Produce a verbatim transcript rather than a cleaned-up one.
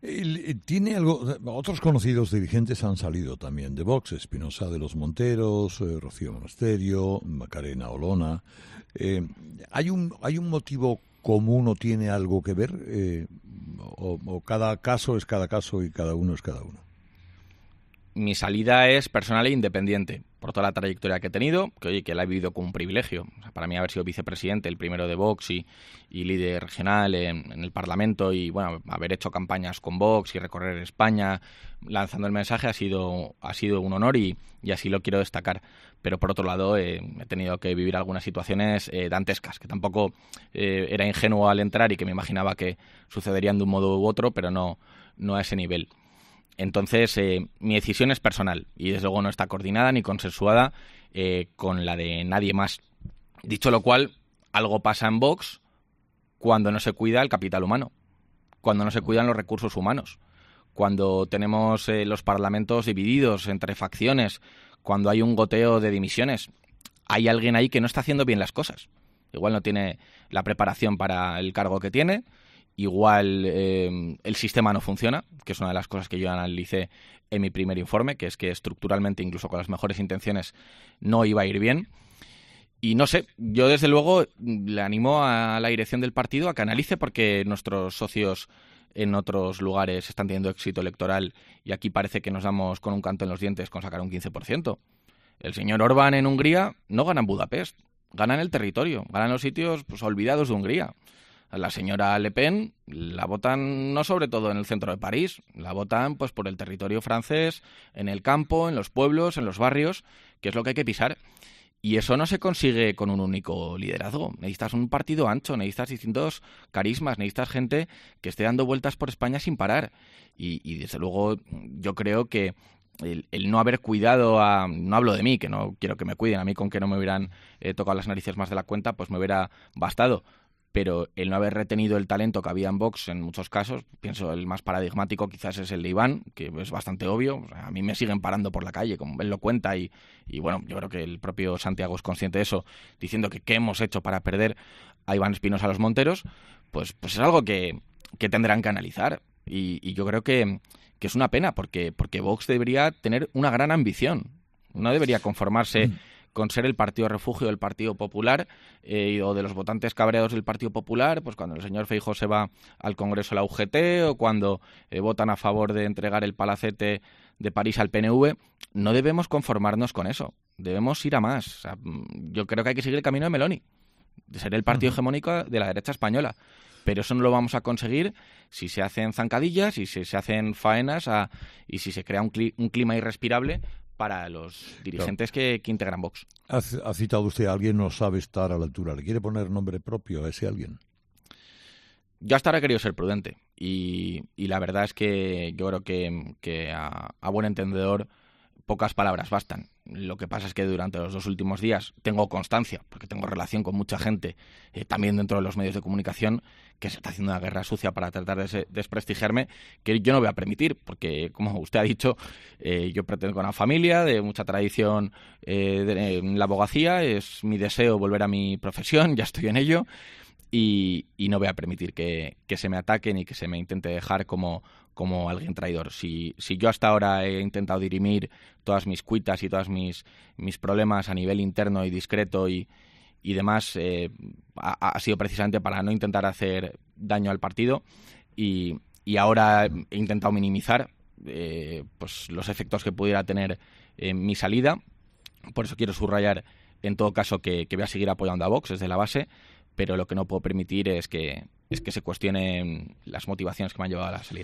El, tiene algo. Otros conocidos dirigentes han salido también de Vox: Espinosa de los Monteros, eh, Rocío Monasterio, Macarena Olona. Eh, ¿hay un hay un motivo común o tiene algo que ver? Eh, o, o cada caso es cada caso y cada uno es cada uno? Mi salida es personal e independiente, por toda la trayectoria que he tenido, que oye, que la he vivido con un privilegio. O sea, para mí haber sido vicepresidente, el primero de Vox y, y líder regional en, en el Parlamento, y bueno, haber hecho campañas con Vox y recorrer España lanzando el mensaje ha sido, ha sido un honor y, y así lo quiero destacar. Pero por otro lado eh, he tenido que vivir algunas situaciones eh, dantescas, que tampoco eh, era ingenuo al entrar y que me imaginaba que sucederían de un modo u otro, pero no, no a ese nivel. Entonces, eh, mi decisión es personal y desde luego no está coordinada ni consensuada eh, con la de nadie más. Dicho lo cual, algo pasa en Vox cuando no se cuida el capital humano, cuando no se cuidan los recursos humanos, cuando tenemos eh, los parlamentos divididos entre facciones, cuando hay un goteo de dimisiones. Hay alguien ahí que no está haciendo bien las cosas. Igual no tiene la preparación para el cargo que tiene. Igual eh, el sistema no funciona, que es una de las cosas que yo analicé en mi primer informe, que es que estructuralmente, incluso con las mejores intenciones, no iba a ir bien. Y no sé, yo desde luego le animo a la dirección del partido a que analice, porque nuestros socios en otros lugares están teniendo éxito electoral y aquí parece que nos damos con un canto en los dientes con sacar un quince por ciento. El señor Orbán en Hungría no gana en Budapest, gana en el territorio, gana en los sitios pues, olvidados de Hungría. La señora Le Pen la votan no sobre todo en el centro de París, la votan pues por el territorio francés, en el campo, en los pueblos, en los barrios, que es lo que hay que pisar. Y eso no se consigue con un único liderazgo. Necesitas un partido ancho, necesitas distintos carismas, necesitas gente que esté dando vueltas por España sin parar. Y, y desde luego yo creo que el, el no haber cuidado a... No hablo de mí, que no quiero que me cuiden, a mí con que no me hubieran eh, tocado las narices más de la cuenta, pues me hubiera bastado. Pero el no haber retenido el talento que había en Vox en muchos casos, pienso el más paradigmático quizás es el de Iván, que es bastante obvio. O sea, a mí me siguen parando por la calle, como él lo cuenta, y, y bueno, yo creo que el propio Santiago es consciente de eso, diciendo que qué hemos hecho para perder a Iván Espinosa Los Monteros, pues, pues es algo que, que tendrán que analizar. Y, y yo creo que, que es una pena, porque, porque Vox debería tener una gran ambición, no debería conformarse... Mm. con ser el partido refugio del Partido Popular eh, o de los votantes cabreados del Partido Popular, pues cuando el señor Feijóo se va al Congreso de la U G T o cuando eh, votan a favor de entregar el palacete de París al P N V, no debemos conformarnos con eso, debemos ir a más. O sea, yo creo que hay que seguir el camino de Meloni, de ser el partido uh-huh. hegemónico de la derecha española, pero eso no lo vamos a conseguir si se hacen zancadillas, si se, se hacen faenas a, y si se crea un, cli- un clima irrespirable para los dirigentes claro. que, que integran Vox. Ha, ha citado usted a alguien, no sabe estar a la altura. ¿Le quiere poner nombre propio a ese alguien? Yo hasta ahora he querido ser prudente y, y la verdad es que yo creo que, que a, a buen entendedor pocas palabras bastan. Lo que pasa es que durante los dos últimos días tengo constancia, porque tengo relación con mucha gente, eh, también dentro de los medios de comunicación, que se está haciendo una guerra sucia para tratar de desprestigiarme, que yo no voy a permitir, porque, como usted ha dicho, eh, yo pertenezco a una familia de mucha tradición eh, de, en la abogacía, es mi deseo volver a mi profesión, ya estoy en ello, y, y no voy a permitir que, que se me ataquen y que se me intente dejar como... como alguien traidor. Si, si yo hasta ahora he intentado dirimir todas mis cuitas y todos mis, mis problemas a nivel interno y discreto y, y demás, eh, ha, ha sido precisamente para no intentar hacer daño al partido y, y ahora he intentado minimizar eh, pues los efectos que pudiera tener en mi salida. Por eso quiero subrayar en todo caso que, que voy a seguir apoyando a Vox desde la base, pero lo que no puedo permitir es que, es que se cuestionen las motivaciones que me han llevado a la salida.